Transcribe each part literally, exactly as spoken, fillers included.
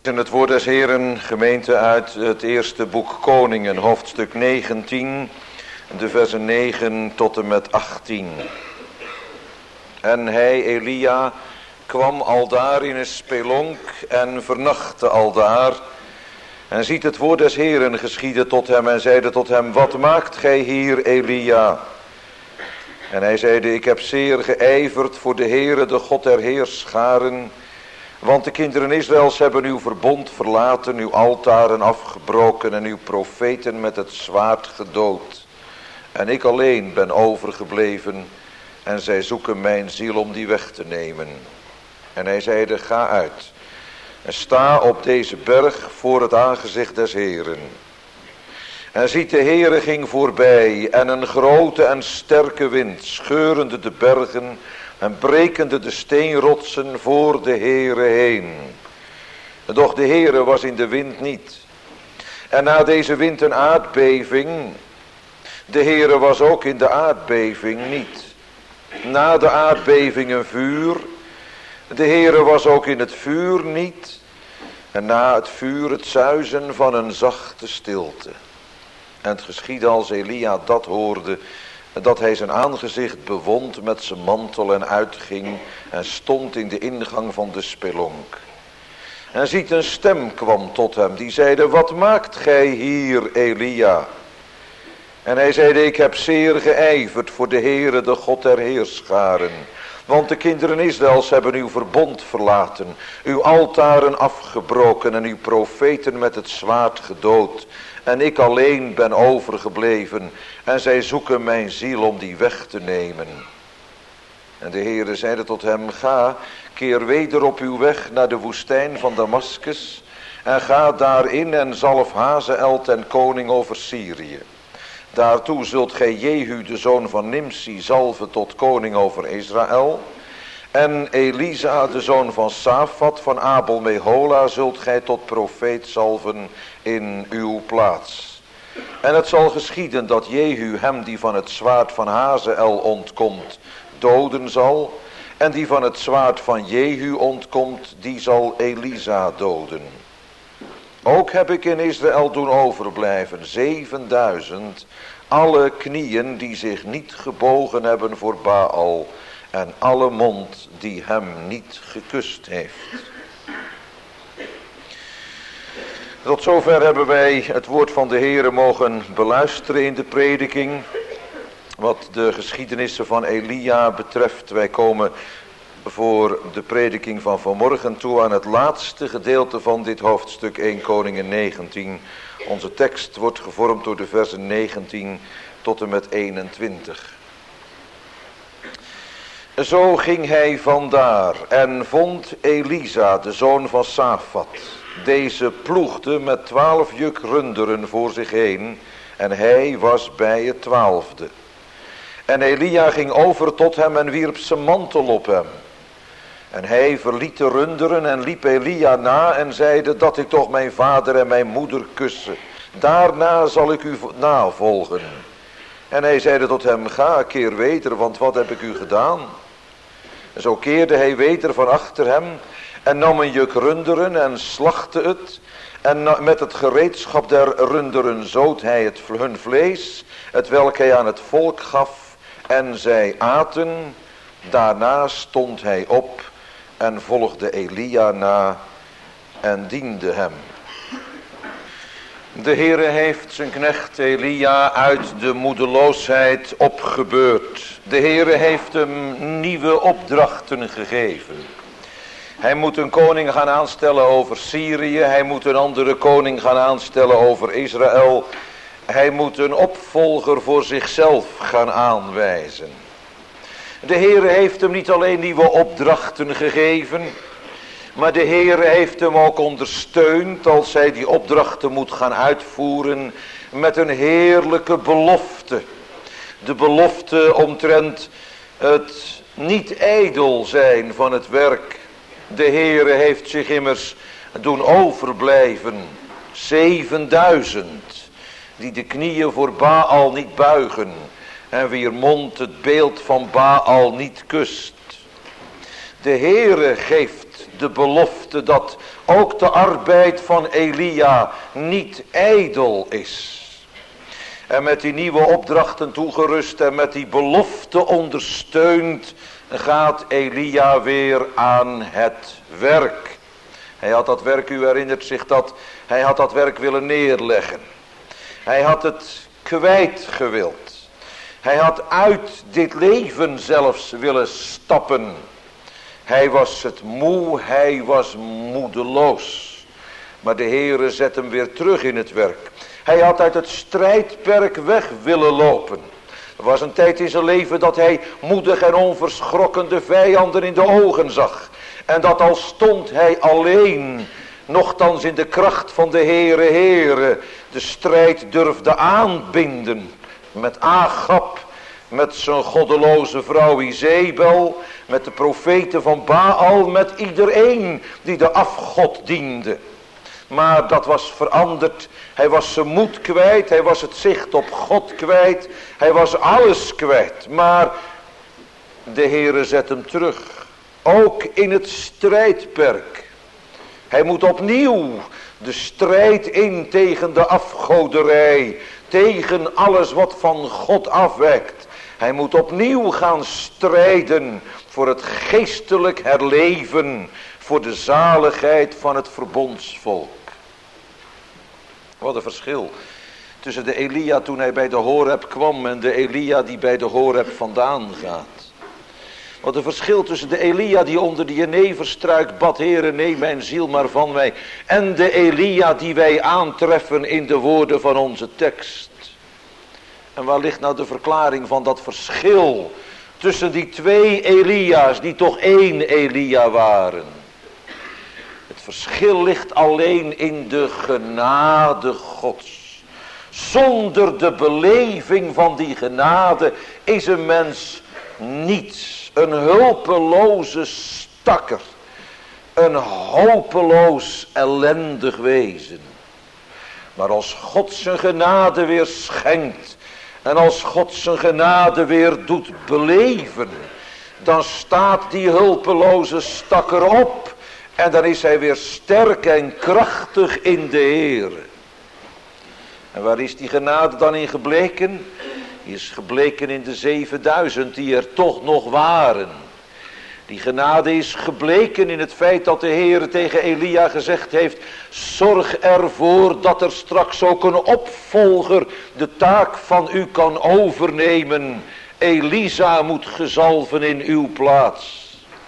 Het woord des Heeren, gemeente, uit het eerste boek Koningen, hoofdstuk negentien, de versen negen tot en met achttien. En hij, Elia, kwam aldaar in een spelonk en vernachtte aldaar. En ziet het woord des Heeren geschieden tot hem en zeide tot hem: wat maakt gij hier, Elia? En hij zeide: ik heb zeer geijverd voor de Heere, de God der heerscharen. Want de kinderen Israëls hebben uw verbond verlaten, uw altaren afgebroken en uw profeten met het zwaard gedood. En ik alleen ben overgebleven en zij zoeken mijn ziel om die weg te nemen. En hij zeide: ga uit en sta op deze berg voor het aangezicht des Heeren. En ziet, de Heere ging voorbij en een grote en sterke wind, scheurende de bergen en brekende de steenrotsen voor de Heere heen. Doch de Heere was in de wind niet. En na deze wind een aardbeving. De Heere was ook in de aardbeving niet. Na de aardbeving een vuur. De Heere was ook in het vuur niet. En na het vuur het suizen van een zachte stilte. En het geschiedde als Elia dat hoorde, dat hij zijn aangezicht bewond met zijn mantel en uitging en stond in de ingang van de spelonk. En ziet, een stem kwam tot hem die zeide: wat maakt gij hier, Elia? En hij zeide: ik heb zeer geijverd voor de Heere, de God der heerscharen. Want de kinderen Israëls hebben uw verbond verlaten, uw altaren afgebroken en uw profeten met het zwaard gedood. En ik alleen ben overgebleven en zij zoeken mijn ziel om die weg te nemen. En de Heere zeide tot hem: ga, keer weder op uw weg naar de woestijn van Damaskus en ga daarin en zalf Hazael ten koning over Syrië. Daartoe zult gij Jehu de zoon van Nimsi zalven tot koning over Israël. En Elisa de zoon van Safat van Abel Mehola zult gij tot profeet zalven in uw plaats. En het zal geschieden dat Jehu hem die van het zwaard van Hazael ontkomt doden zal. En die van het zwaard van Jehu ontkomt, die zal Elisa doden. Ook heb ik in Israël doen overblijven zevenduizend, alle knieën die zich niet gebogen hebben voor Baal en alle mond die hem niet gekust heeft. Tot zover hebben wij het woord van de Heere mogen beluisteren in de prediking. Wat de geschiedenissen van Elia betreft, wij komen voor de prediking van vanmorgen toe aan het laatste gedeelte van dit hoofdstuk eerste Koningen negentien. Onze tekst wordt gevormd door de versen negentien tot en met eenentwintig. Zo ging hij vandaar en vond Elisa, de zoon van Safat. Deze ploegde met twaalf juk runderen voor zich heen en hij was bij het twaalfde. En Elia ging over tot hem en wierp zijn mantel op hem. En hij verliet de runderen en liep Elia na en zeide: dat ik toch mijn vader en mijn moeder kussen. Daarna zal ik u navolgen. En hij zeide tot hem: ga, keer weder, want wat heb ik u gedaan? En zo keerde hij weder van achter hem en nam een juk runderen en slachtte het. En met het gereedschap der runderen zoot hij het, hun vlees, het welk hij aan het volk gaf. En zij aten. Daarna stond hij op en volgde Elia na en diende hem. De Heere heeft zijn knecht Elia uit de moedeloosheid opgebeurd. De Heere heeft hem nieuwe opdrachten gegeven. Hij moet een koning gaan aanstellen over Syrië. Hij moet een andere koning gaan aanstellen over Israël. Hij moet een opvolger voor zichzelf gaan aanwijzen. De Heere heeft hem niet alleen nieuwe opdrachten gegeven, maar de Heere heeft hem ook ondersteund als hij die opdrachten moet gaan uitvoeren met een heerlijke belofte. De belofte omtrent het niet ijdel zijn van het werk. De Heere heeft zich immers doen overblijven, zevenduizend, die de knieën voor Baal niet buigen en wier mond het beeld van Baal niet kust. De Heere geeft de belofte dat ook de arbeid van Elia niet ijdel is. En met die nieuwe opdrachten toegerust en met die belofte ondersteund, gaat Elia weer aan het werk. Hij had dat werk, u herinnert zich dat, hij had dat werk willen neerleggen. Hij had het kwijt gewild. Hij had uit dit leven zelfs willen stappen. Hij was het moe, hij was moedeloos. Maar de Heere zet hem weer terug in het werk. Hij had uit het strijdperk weg willen lopen. Er was een tijd in zijn leven dat hij moedig en onverschrokken de vijanden in de ogen zag. En dat al stond hij alleen, nochtans in de kracht van de Heere Heere, de strijd durfde aanbinden. Met Agab, met zijn goddeloze vrouw Izebel, met de profeten van Baal, met iedereen die de afgod diende. Maar dat was veranderd. Hij was zijn moed kwijt, hij was het zicht op God kwijt, hij was alles kwijt. Maar de Heere zet hem terug, ook in het strijdperk. Hij moet opnieuw de strijd in tegen de afgoderij, tegen alles wat van God afwijkt. Hij moet opnieuw gaan strijden voor het geestelijk herleven, voor de zaligheid van het verbondsvolk. Wat een verschil tussen de Elia toen hij bij de Horeb kwam en de Elia die bij de Horeb vandaan gaat. Wat een verschil tussen de Elia die onder de jeneverstruik bad, Heere neem mijn ziel maar van mij, en de Elia die wij aantreffen in de woorden van onze tekst. En waar ligt nou de verklaring van dat verschil tussen die twee Elia's die toch één Elia waren? Het verschil ligt alleen in de genade Gods. Zonder de beleving van die genade is een mens niets. Een hulpeloze stakker. Een hopeloos ellendig wezen. Maar als God zijn genade weer schenkt. En als God zijn genade weer doet beleven. Dan staat die hulpeloze stakker op. En dan is hij weer sterk en krachtig in de Heere. En waar is die genade dan in gebleken? Die is gebleken in de zevenduizend die er toch nog waren. Die genade is gebleken in het feit dat de Heere tegen Elia gezegd heeft: zorg ervoor dat er straks ook een opvolger de taak van u kan overnemen. Elisa moet gezalven in uw plaats.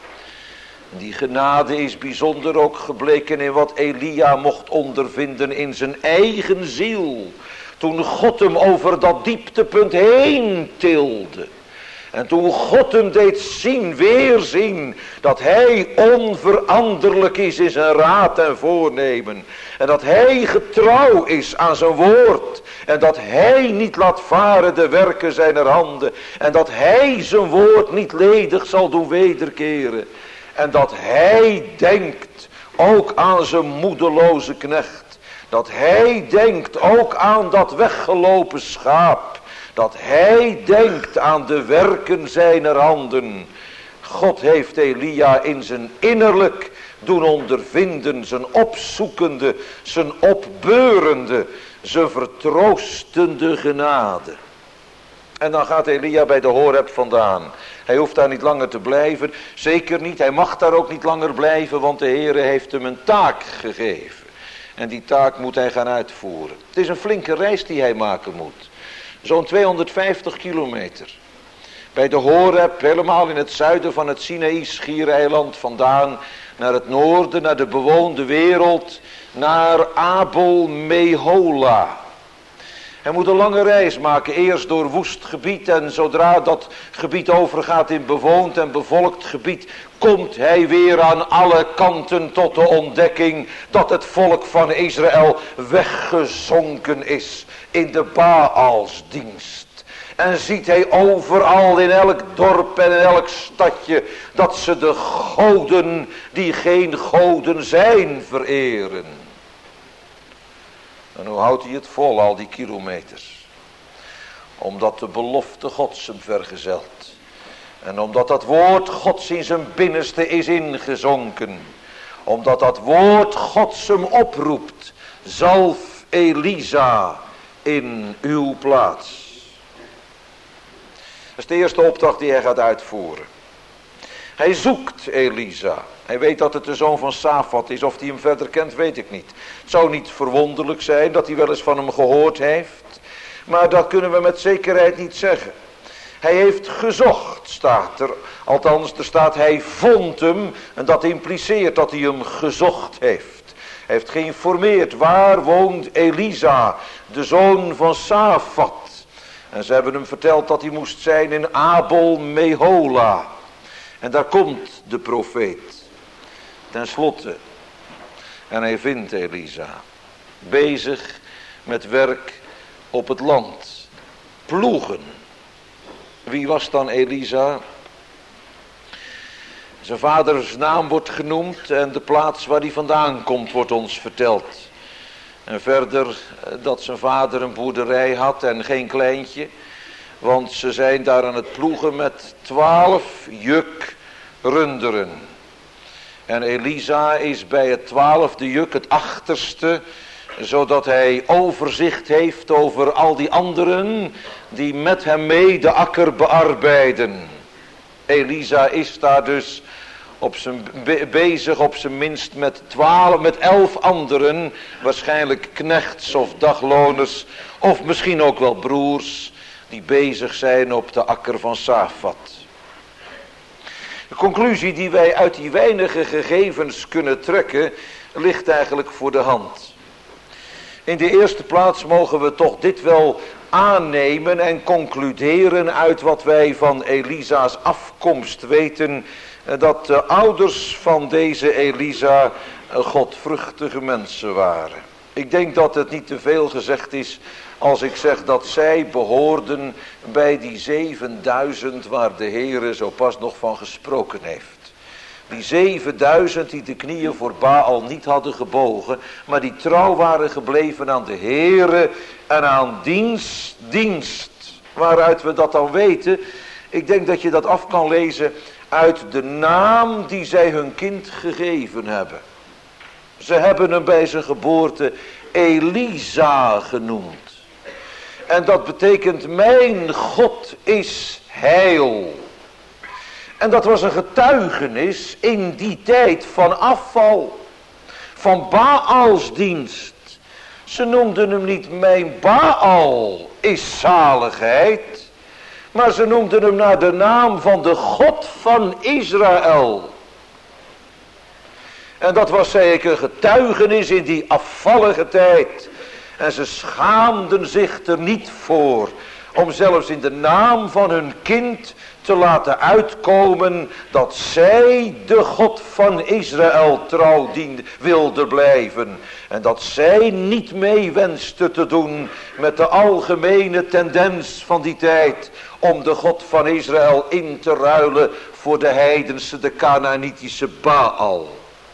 Die genade is bijzonder ook gebleken in wat Elia mocht ondervinden in zijn eigen ziel. Toen God hem over dat dieptepunt heen tilde. En toen God hem deed zien, weer zien, dat hij onveranderlijk is in zijn raad en voornemen. En dat hij getrouw is aan zijn woord. En dat hij niet laat varen de werken zijner handen. En dat hij zijn woord niet ledig zal doen wederkeren. En dat hij denkt ook aan zijn moedeloze knecht. Dat hij denkt ook aan dat weggelopen schaap. Dat hij denkt aan de werken zijner handen. God heeft Elia in zijn innerlijk doen ondervinden. Zijn opzoekende, zijn opbeurende, zijn vertroostende genade. En dan gaat Elia bij de Horeb vandaan. Hij hoeft daar niet langer te blijven. Zeker niet, hij mag daar ook niet langer blijven. Want de Heere heeft hem een taak gegeven. En die taak moet hij gaan uitvoeren. Het is een flinke reis die hij maken moet. Zo'n tweehonderdvijftig kilometer. Bij de Horeb, helemaal in het zuiden van het Sinaï-schiereiland vandaan. Naar het noorden, naar de bewoonde wereld. Naar Abel Mehola. Hij moet een lange reis maken, eerst door woest gebied en zodra dat gebied overgaat in bewoond en bevolkt gebied, komt hij weer aan alle kanten tot de ontdekking dat het volk van Israël weggezonken is in de Baalsdienst. En ziet hij overal in elk dorp en in elk stadje dat ze de goden die geen goden zijn vereren. En hoe houdt hij het vol, al die kilometers? Omdat de belofte Gods hem vergezelt. En omdat dat woord Gods in zijn binnenste is ingezonken. Omdat dat woord Gods hem oproept. Zalf Elisa in uw plaats. Dat is de eerste opdracht die hij gaat uitvoeren. Hij zoekt Elisa. Hij weet dat het de zoon van Safat is. Of hij hem verder kent, weet ik niet. Het zou niet verwonderlijk zijn dat hij wel eens van hem gehoord heeft. Maar dat kunnen we met zekerheid niet zeggen. Hij heeft gezocht, staat er. Althans, er staat hij vond hem. En dat impliceert dat hij hem gezocht heeft. Hij heeft geïnformeerd. Waar woont Elisa, de zoon van Safat? En ze hebben hem verteld dat hij moest zijn in Abel Mehola. En daar komt de profeet. Ten slotte. En hij vindt Elisa. Bezig met werk op het land. Ploegen. Wie was dan Elisa? Zijn vaders naam wordt genoemd en de plaats waar hij vandaan komt wordt ons verteld. En verder dat zijn vader een boerderij had en geen kleintje. Want ze zijn daar aan het ploegen met twaalf juk runderen. En Elisa is bij het twaalfde juk het achterste, zodat hij overzicht heeft over al die anderen die met hem mee de akker bearbeiden. Elisa is daar dus op zijn, be, bezig op zijn minst met twaalf, met elf anderen, waarschijnlijk knechts of dagloners, of misschien ook wel broers, die bezig zijn op de akker van Safat. De conclusie die wij uit die weinige gegevens kunnen trekken, ligt eigenlijk voor de hand. In de eerste plaats mogen we toch dit wel aannemen en concluderen uit wat wij van Elisa's afkomst weten, dat de ouders van deze Elisa godvruchtige mensen waren. Ik denk dat het niet te veel gezegd is als ik zeg dat zij behoorden bij die zevenduizend waar de Heere zo pas nog van gesproken heeft. Die zevenduizend die de knieën voor Baal niet hadden gebogen, maar die trouw waren gebleven aan de Heere en aan diens dienst. Waaruit we dat dan weten? Ik denk dat je dat af kan lezen uit de naam die zij hun kind gegeven hebben. Ze hebben hem bij zijn geboorte Elisa genoemd. En dat betekent mijn God is heil. En dat was een getuigenis in die tijd van afval. Van Baals dienst. Ze noemden hem niet mijn Baal is zaligheid. Maar ze noemden hem naar de naam van de God van Israël. En dat was zeker een getuigenis in die afvallige tijd. En ze schaamden zich er niet voor om zelfs in de naam van hun kind te laten uitkomen dat zij de God van Israël trouw diende, wilde blijven. En dat zij niet mee wenste te doen met de algemene tendens van die tijd om de God van Israël in te ruilen voor de heidense, de Kanaanitische Baal.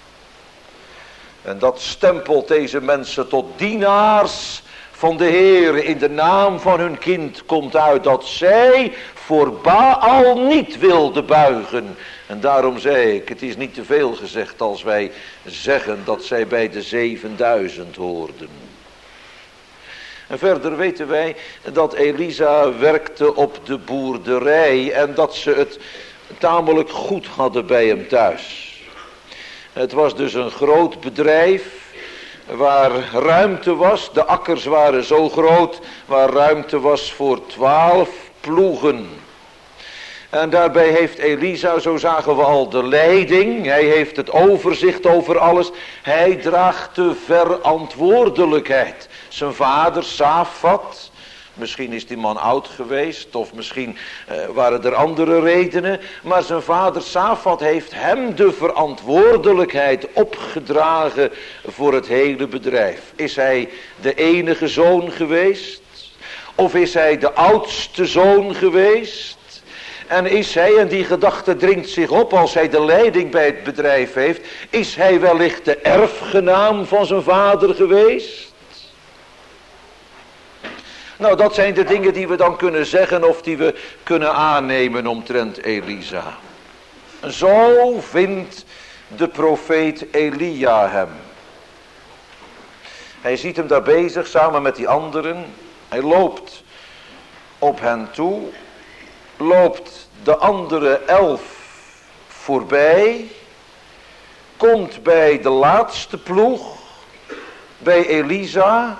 En dat stempelt deze mensen tot dienaars van de Heer. In de naam van hun kind komt uit dat zij voor Baal niet wilden buigen. En daarom zei ik, het is niet te veel gezegd als wij zeggen dat zij bij de zevenduizend hoorden. En verder weten wij dat Elisa werkte op de boerderij en dat ze het tamelijk goed hadden bij hem thuis. Het was dus een groot bedrijf waar ruimte was. De akkers waren zo groot waar ruimte was voor twaalf ploegen. En daarbij heeft Elisa, zo zagen we al, de leiding. Hij heeft het overzicht over alles. Hij draagt de verantwoordelijkheid. Zijn vader Safat, misschien is die man oud geweest of misschien uh, waren er andere redenen. Maar zijn vader Safat heeft hem de verantwoordelijkheid opgedragen voor het hele bedrijf. Is hij de enige zoon geweest? Of is hij de oudste zoon geweest? En is hij, en die gedachte dringt zich op als hij de leiding bij het bedrijf heeft, is hij wellicht de erfgenaam van zijn vader geweest? Nou, dat zijn de dingen die we dan kunnen zeggen of die we kunnen aannemen omtrent Elisa. Zo vindt de profeet Elia hem. Hij ziet hem daar bezig samen met die anderen. Hij loopt op hen toe, loopt de andere elf voorbij, komt bij de laatste ploeg, bij Elisa,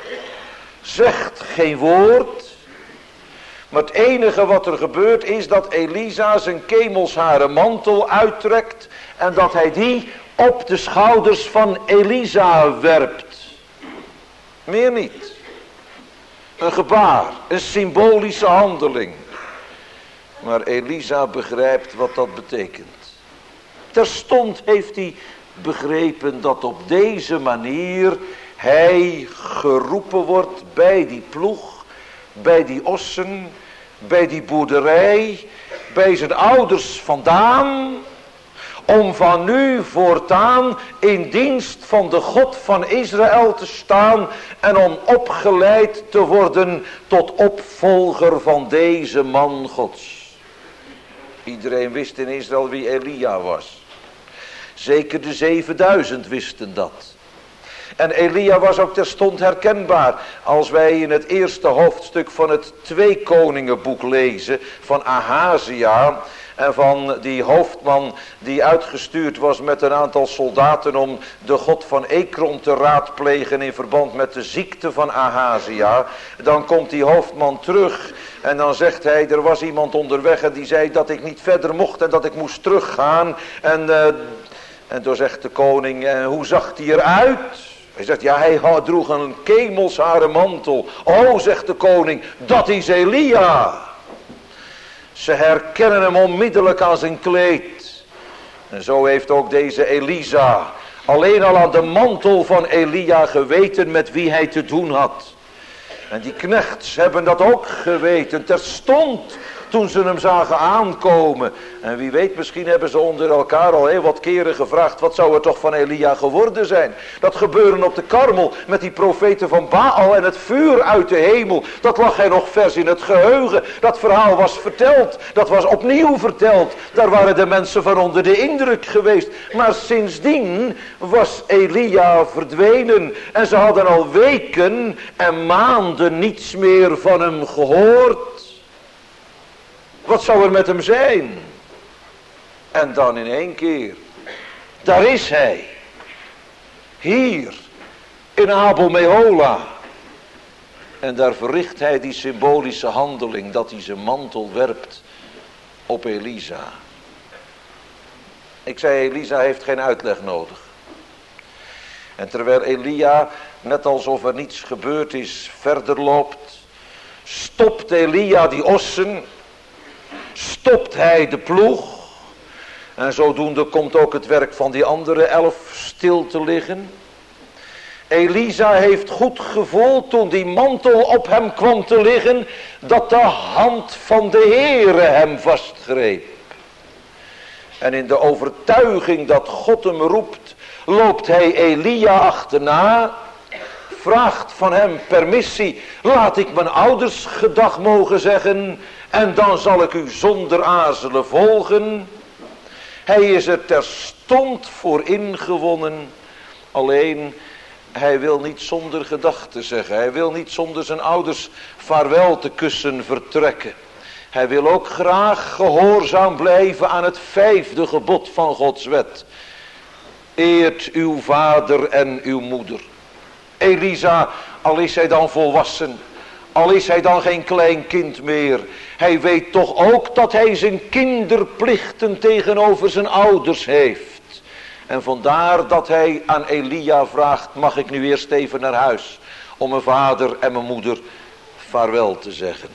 zegt geen woord, maar het enige wat er gebeurt is dat Elisa zijn kemelsharen mantel uittrekt en dat hij die op de schouders van Elisa werpt. Meer niet. Een gebaar, een symbolische handeling. Maar Elisa begrijpt wat dat betekent. Terstond heeft hij begrepen dat op deze manier hij geroepen wordt bij die ploeg, bij die ossen, bij die boerderij, bij zijn ouders vandaan, om van nu voortaan in dienst van de God van Israël te staan en om opgeleid te worden tot opvolger van deze man Gods. Iedereen wist in Israël wie Elia was. Zeker de zevenduizend wisten dat. En Elia was ook terstond herkenbaar. Als wij in het eerste hoofdstuk van het Twee Koningenboek lezen van Ahazia en van die hoofdman die uitgestuurd was met een aantal soldaten om de god van Ekron te raadplegen in verband met de ziekte van Ahazia. Dan komt die hoofdman terug en dan zegt hij, er was iemand onderweg en die zei dat ik niet verder mocht en dat ik moest teruggaan. En, uh, en toen zegt de koning, uh, hoe zag hij eruit? Hij zegt, ja, hij droeg een kemelsharen mantel. Oh, zegt de koning, dat is Elia. Ze herkennen hem onmiddellijk aan zijn kleed. En zo heeft ook deze Elisa alleen al aan de mantel van Elia geweten met wie hij te doen had. En die knechts hebben dat ook geweten, terstond toen ze hem zagen aankomen. En wie weet, misschien hebben ze onder elkaar al heel wat keren gevraagd, wat zou er toch van Elia geworden zijn? Dat gebeuren op de Karmel met die profeten van Baal en het vuur uit de hemel, dat lag hij nog vers in het geheugen. Dat verhaal was verteld, dat was opnieuw verteld. Daar waren de mensen van onder de indruk geweest. Maar sindsdien was Elia verdwenen en ze hadden al weken en maanden niets meer van hem gehoord. Wat zou er met hem zijn? En dan in één keer, daar is hij. Hier, in Abel Mehola. En daar verricht hij die symbolische handeling, dat hij zijn mantel werpt op Elisa. Ik zei, Elisa heeft geen uitleg nodig. En terwijl Elia, net alsof er niets gebeurd is, verder loopt, stopt Elia die ossen, stopt hij de ploeg. En zodoende komt ook het werk van die andere elf stil te liggen. Elisa heeft goed gevoeld toen die mantel op hem kwam te liggen, dat de hand van de Heere hem vastgreep. En in de overtuiging dat God hem roept, loopt hij Elia achterna, vraagt van hem permissie, laat ik mijn ouders gedag mogen zeggen en dan zal ik u zonder aarzelen volgen. Hij is er terstond voor ingewonnen, alleen hij wil niet zonder gedachte zeggen. Hij wil niet zonder zijn ouders vaarwel te kussen vertrekken. Hij wil ook graag gehoorzaam blijven aan het vijfde gebod van Gods wet. Eert uw vader en uw moeder. Elisa, al is hij dan volwassen, al is hij dan geen klein kind meer, hij weet toch ook dat hij zijn kinderplichten tegenover zijn ouders heeft. En vandaar dat hij aan Elia vraagt, mag ik nu eerst even naar huis om mijn vader en mijn moeder vaarwel te zeggen.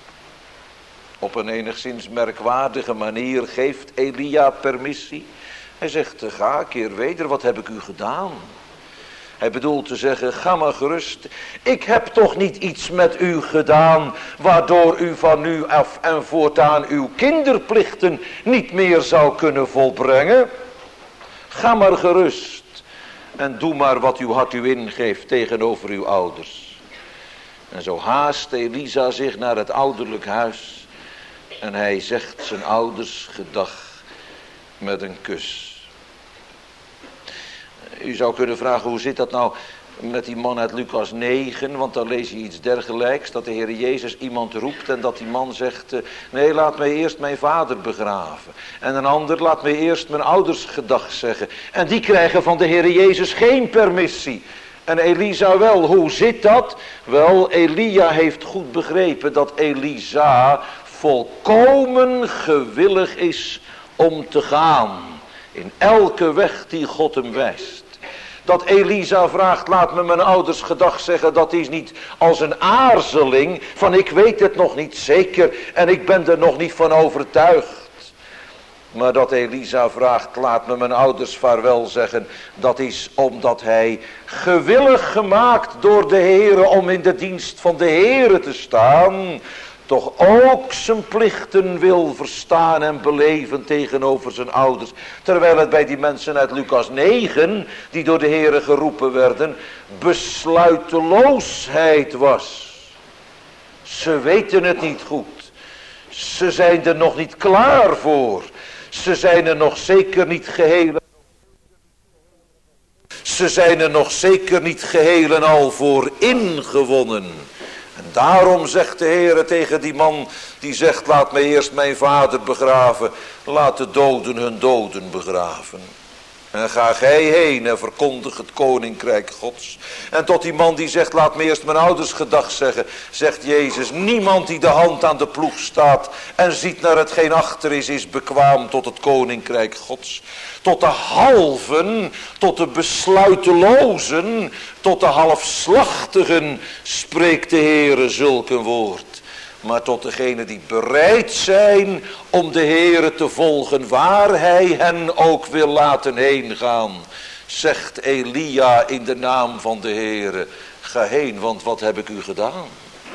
Op een enigszins merkwaardige manier geeft Elia permissie. Hij zegt, ga keer weder, wat heb ik u gedaan? Hij bedoelt te zeggen, ga maar gerust. Ik heb toch niet iets met u gedaan, waardoor u van nu af en voortaan uw kinderplichten niet meer zou kunnen volbrengen. Ga maar gerust en doe maar wat uw hart u ingeeft tegenover uw ouders. En zo haast Elisa zich naar het ouderlijk huis en hij zegt zijn ouders gedag met een kus. U zou kunnen vragen, hoe zit dat nou met die man uit Lucas negen? Want dan lees je iets dergelijks, dat de Heer Jezus iemand roept en dat die man zegt, uh, nee, laat mij eerst mijn vader begraven. En een ander, laat mij eerst mijn ouders gedag zeggen. En die krijgen van de Heer Jezus geen permissie. En Elisa wel, hoe zit dat? Wel, Elia heeft goed begrepen dat Elisa volkomen gewillig is om te gaan. In elke weg die God hem wijst. Dat Elisa vraagt, laat me mijn ouders gedag zeggen, dat is niet als een aarzeling van ik weet het nog niet zeker en ik ben er nog niet van overtuigd. Maar dat Elisa vraagt, laat me mijn ouders vaarwel zeggen, dat is omdat hij gewillig gemaakt door de Heere om in de dienst van de Heere te staan, toch ook zijn plichten wil verstaan en beleven tegenover zijn ouders. Terwijl het bij die mensen uit Lucas negen, die door de Heere geroepen werden, besluiteloosheid was. Ze weten het niet goed. Ze zijn er nog niet klaar voor. Ze zijn er nog zeker niet geheel. Ze zijn er nog zeker niet geheel en al voor ingewonnen. En daarom zegt de Heere tegen die man die zegt, laat mij eerst mijn vader begraven. Laat de doden hun doden begraven. En ga gij heen en verkondig het koninkrijk Gods. En tot die man die zegt, laat me eerst mijn ouders gedag zeggen, zegt Jezus, niemand die de hand aan de ploeg staat en ziet naar hetgeen achter is, is bekwaam tot het koninkrijk Gods. Tot de halven, tot de besluitelozen, tot de halfslachtigen spreekt de Heere zulk een woord. Maar tot degenen die bereid zijn om de Heere te volgen waar hij hen ook wil laten heen gaan. Zegt Elia in de naam van de Heere, ga heen, want wat heb ik u gedaan?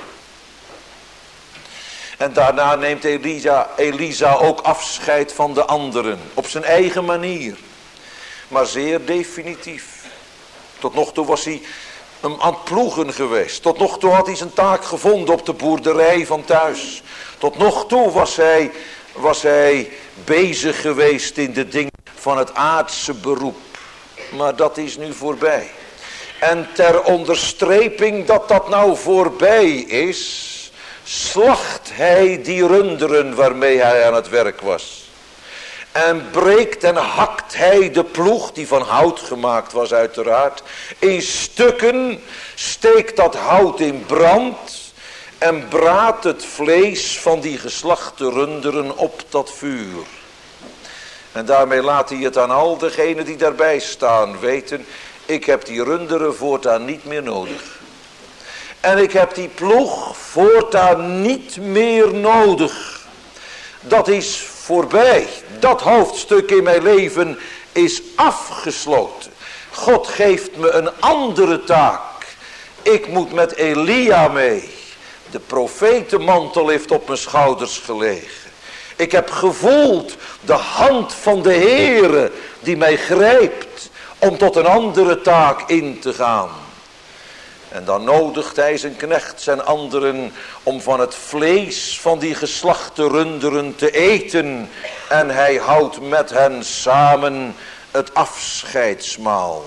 En daarna neemt Elisa, Elisa ook afscheid van de anderen, op zijn eigen manier. Maar zeer definitief. Tot nog toe was hij hem aan het ploegen geweest. Tot nog toe had hij zijn taak gevonden op de boerderij van thuis. Tot nog toe was hij, was hij bezig geweest in de dingen van het aardse beroep. Maar dat is nu voorbij. En ter onderstreping dat dat nou voorbij is, slacht hij die runderen waarmee hij aan het werk was. En breekt en hakt hij de ploeg, die van hout gemaakt was uiteraard, in stukken, steekt dat hout in brand en braadt het vlees van die geslachte runderen op dat vuur. En daarmee laat hij het aan al degenen die daarbij staan weten, ik heb die runderen voortaan niet meer nodig. En ik heb die ploeg voortaan niet meer nodig. Dat is voorbij. Dat hoofdstuk in mijn leven is afgesloten. God geeft me een andere taak. Ik moet met Elia mee. De profetenmantel heeft op mijn schouders gelegen. Ik heb gevoeld de hand van de Heere die mij grijpt om tot een andere taak in te gaan. En dan nodigt hij zijn knechts en anderen om van het vlees van die geslachte runderen te eten. En hij houdt met hen samen het afscheidsmaal.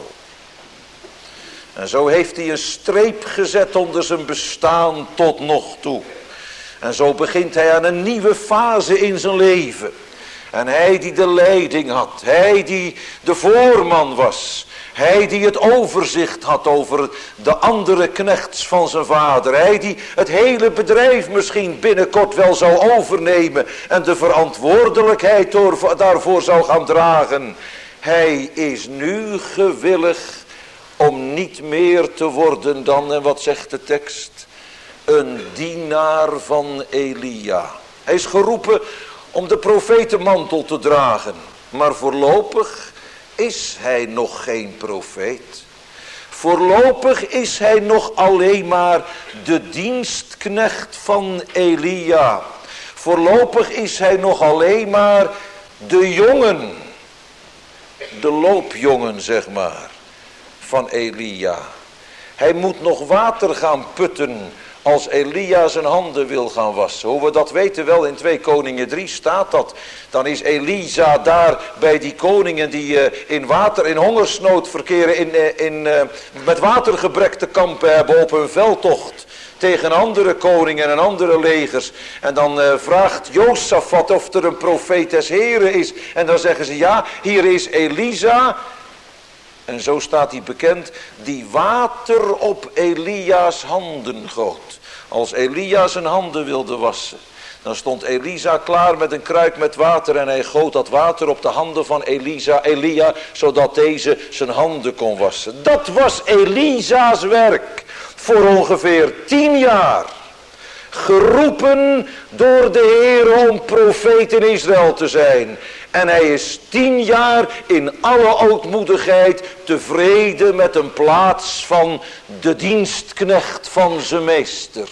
En zo heeft hij een streep gezet onder zijn bestaan tot nog toe. En zo begint hij aan een nieuwe fase in zijn leven. En hij die de leiding had, hij die de voorman was, hij die het overzicht had over de andere knechts van zijn vader, hij die het hele bedrijf misschien binnenkort wel zou overnemen en de verantwoordelijkheid daarvoor zou gaan dragen. Hij is nu gewillig om niet meer te worden dan, en wat zegt de tekst, een dienaar van Elia. Hij is geroepen om de profetenmantel te dragen, maar voorlopig is hij nog geen profeet. Voorlopig is hij nog alleen maar de dienstknecht van Elia. Voorlopig is hij nog alleen maar de jongen, de loopjongen zeg maar, van Elia. Hij moet nog water gaan putten als Elia zijn handen wil gaan wassen. Hoe we dat weten wel, in twee Koningen drie staat dat. Dan is Elisa daar bij die koningen die uh, in water, in hongersnood verkeren, in, uh, in, uh, met watergebrek te kampen hebben op hun veldtocht. Tegen andere koningen en andere legers. En dan uh, vraagt Josafat of er een profeet des Heren is. En dan zeggen ze ja, hier is Elisa. En zo staat hij bekend, die water op Elia's handen goot. Als Elia zijn handen wilde wassen, dan stond Elisa klaar met een kruik met water en hij goot dat water op de handen van Elisa, Elia, zodat deze zijn handen kon wassen. Dat was Elisa's werk voor ongeveer tien jaar. Geroepen door de Heer om profeet in Israël te zijn. En hij is tien jaar in alle ootmoedigheid tevreden met een plaats van de dienstknecht van zijn meester.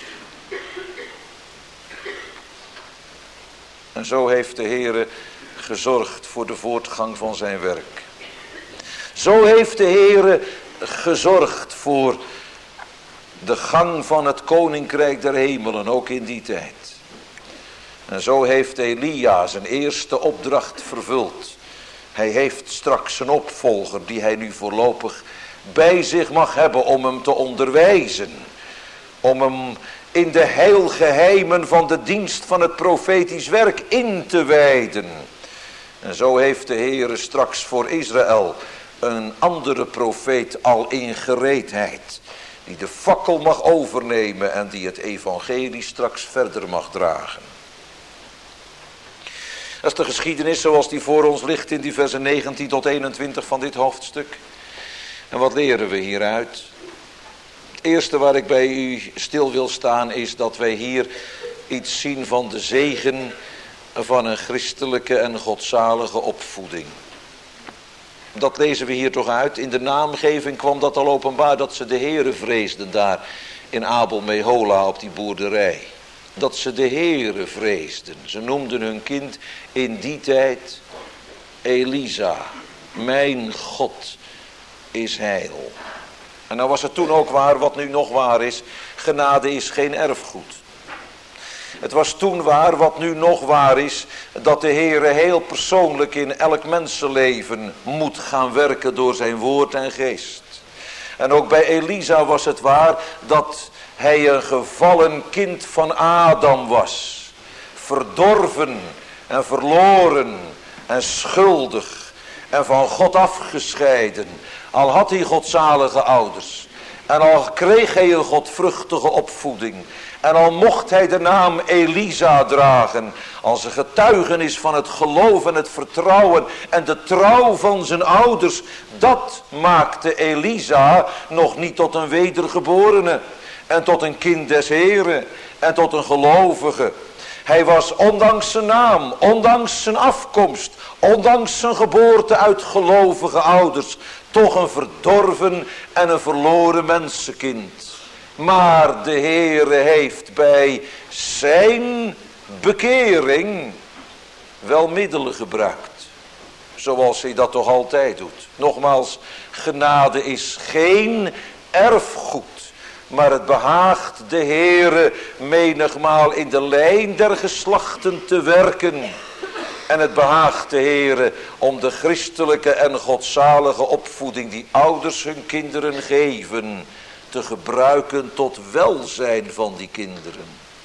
En zo heeft de Heer gezorgd voor de voortgang van zijn werk. Zo heeft de Heer gezorgd voor de gang van het koninkrijk der hemelen, ook in die tijd. En zo heeft Elia zijn eerste opdracht vervuld. Hij heeft straks een opvolger die hij nu voorlopig bij zich mag hebben om hem te onderwijzen. Om hem in de heilgeheimen van de dienst van het profetisch werk in te wijden. En zo heeft de Heere straks voor Israël een andere profeet al in gereedheid. Die de fakkel mag overnemen en die het evangelie straks verder mag dragen. Dat is de geschiedenis zoals die voor ons ligt in die versen negentien tot eenentwintig van dit hoofdstuk. En wat leren we hieruit? Het eerste waar ik bij u stil wil staan is dat wij hier iets zien van de zegen van een christelijke en godzalige opvoeding. Dat lezen we hier toch uit. In de naamgeving kwam dat al openbaar dat ze de Heere vreesden daar in Abel Mehola op die boerderij. Dat ze de Heere vreesden. Ze noemden hun kind in die tijd Elisa. Mijn God is heil. En nou was het toen ook waar wat nu nog waar is. Genade is geen erfgoed. Het was toen waar wat nu nog waar is. Dat de Heere heel persoonlijk in elk mensenleven moet gaan werken door zijn woord en geest. En ook bij Elisa was het waar dat hij een gevallen kind van Adam was. Verdorven en verloren en schuldig en van God afgescheiden. Al had hij godzalige ouders. En al kreeg hij een godvruchtige opvoeding. En al mocht hij de naam Elisa dragen. Als een getuigenis van het geloof en het vertrouwen en de trouw van zijn ouders. Dat maakte Elisa nog niet tot een wedergeborene. En tot een kind des Heren. En tot een gelovige. Hij was ondanks zijn naam, ondanks zijn afkomst, ondanks zijn geboorte uit gelovige ouders, toch een verdorven en een verloren mensenkind. Maar de Heere heeft bij zijn bekering wel middelen gebruikt. Zoals hij dat toch altijd doet. Nogmaals, genade is geen erfgoed. Maar het behaagt de Heere menigmaal in de lijn der geslachten te werken. En het behaagt de Heere om de christelijke en godzalige opvoeding die ouders hun kinderen geven, te gebruiken tot welzijn van die kinderen.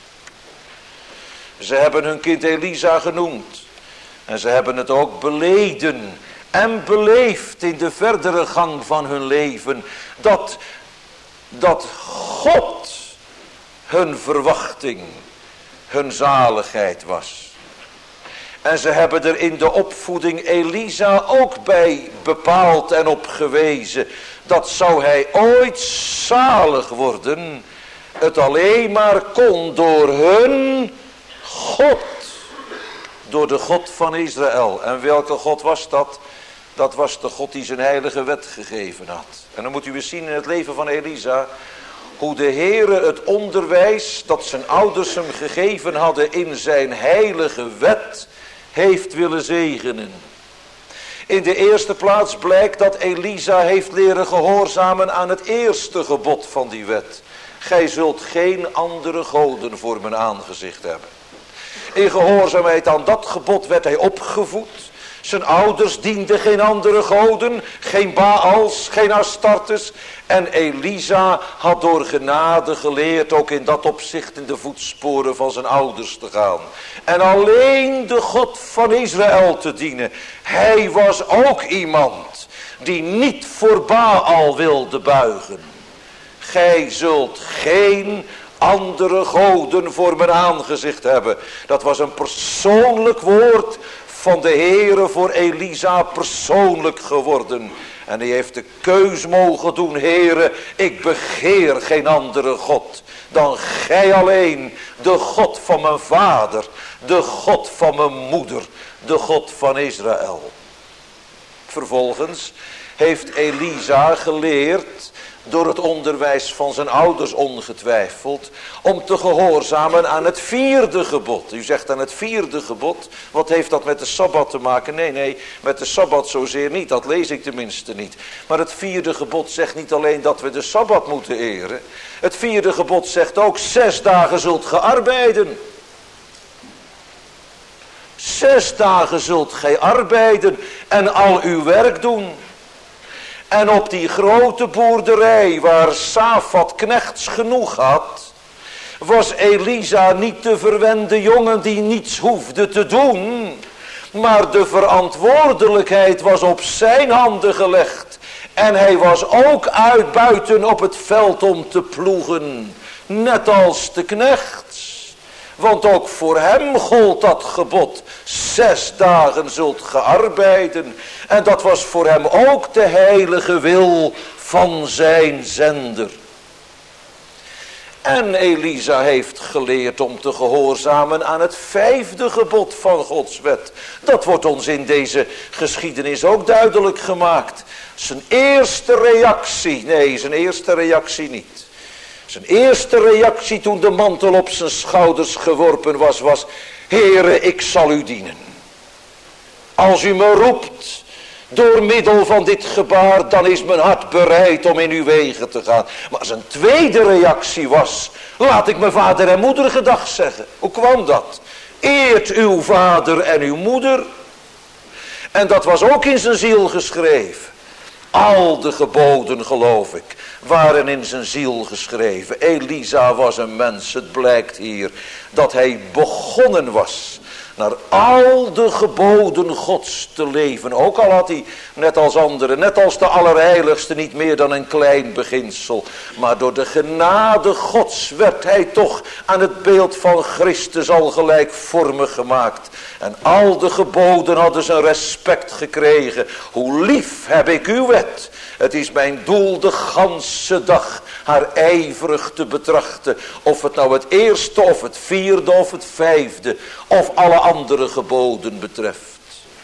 Ze hebben hun kind Elisa genoemd. En ze hebben het ook beleden en beleefd in de verdere gang van hun leven. Dat, dat God hun verwachting, hun zaligheid was. En ze hebben er in de opvoeding Elisa ook bij bepaald en op gewezen. Dat zou hij ooit zalig worden, het alleen maar kon door hun God. Door de God van Israël. En welke God was dat? Dat was de God die zijn heilige wet gegeven had. En dan moet u eens zien in het leven van Elisa, hoe de Heere het onderwijs dat zijn ouders hem gegeven hadden in zijn heilige wet heeft willen zegenen. In de eerste plaats blijkt dat Elisa heeft leren gehoorzamen aan het eerste gebod van die wet. gij zult geen andere goden voor mijn aangezicht hebben. In gehoorzaamheid aan dat gebod werd hij opgevoed. Zijn ouders dienden geen andere goden, geen Baals, geen Astartes. En Elisa had door genade geleerd ook in dat opzicht in de voetsporen van zijn ouders te gaan. En alleen de God van Israël te dienen. Hij was ook iemand die niet voor Baal wilde buigen. Gij zult geen andere goden voor mijn aangezicht hebben. Dat was een persoonlijk woord van de Heere voor Elisa persoonlijk geworden. En hij heeft de keus mogen doen, Heere, ik begeer geen andere God dan gij alleen, de God van mijn vader, de God van mijn moeder, de God van Israël. Vervolgens heeft Elisa geleerd, door het onderwijs van zijn ouders ongetwijfeld, om te gehoorzamen aan het vierde gebod. U zegt aan het vierde gebod, wat heeft dat met de Sabbat te maken? Nee, nee, met de Sabbat zozeer niet, dat lees ik tenminste niet. Maar het vierde gebod zegt niet alleen dat we de Sabbat moeten eren. Het vierde gebod zegt ook, zes dagen zult ge arbeiden. Zes dagen zult gij arbeiden en al uw werk doen. En op die grote boerderij waar Safat knechts genoeg had, was Elisa niet de verwende jongen die niets hoefde te doen. Maar de verantwoordelijkheid was op zijn handen gelegd. En hij was ook uit buiten op het veld om te ploegen. Net als de knechts. Want ook voor hem gold dat gebod. Zes dagen zult ge arbeiden. En dat was voor hem ook de heilige wil van zijn zender. En Elisa heeft geleerd om te gehoorzamen aan het vijfde gebod van Gods wet. Dat wordt ons in deze geschiedenis ook duidelijk gemaakt. Zijn eerste reactie, nee, zijn eerste reactie niet. Zijn eerste reactie toen de mantel op zijn schouders geworpen was, was: Heere, ik zal u dienen. Als u me roept door middel van dit gebaar, dan is mijn hart bereid om in uw wegen te gaan. Maar zijn tweede reactie was: laat ik mijn vader en moeder gedag zeggen. Hoe kwam dat? Eert uw vader en uw moeder. En dat was ook in zijn ziel geschreven. Al de geboden, geloof ik, waren in zijn ziel geschreven. Elisa was een mens, het blijkt hier, dat hij begonnen was naar al de geboden Gods te leven. Ook al had hij, net als anderen, net als de Allerheiligste, niet meer dan een klein beginsel. Maar door de genade Gods werd hij toch aan het beeld van Christus al gelijkvormig gemaakt. En al de geboden hadden zijn respect gekregen. Hoe lief heb ik uw wet. Het is mijn doel de ganse dag haar ijverig te betrachten. Of het nou het eerste of het vierde of het vijfde of alle andere geboden betreft.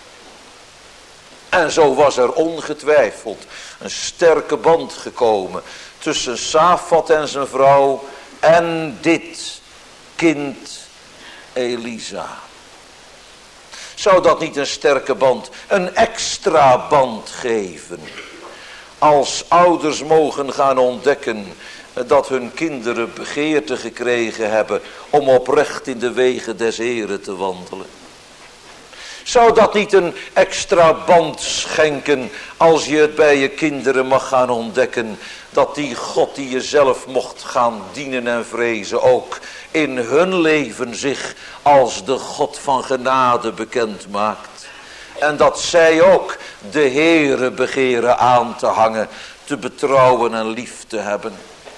En zo was er ongetwijfeld een sterke band gekomen tussen Safat en zijn vrouw en dit kind Elisa. Zou dat niet een sterke band, een extra band geven? Als ouders mogen gaan ontdekken dat hun kinderen begeerte gekregen hebben om oprecht in de wegen des Heren te wandelen. Zou dat niet een extra band schenken als je het bij je kinderen mag gaan ontdekken, dat die God die je zelf mocht gaan dienen en vrezen ook in hun leven zich als de God van genade bekend maakt. En dat zij ook de Heere begeren aan te hangen, te betrouwen en lief te hebben.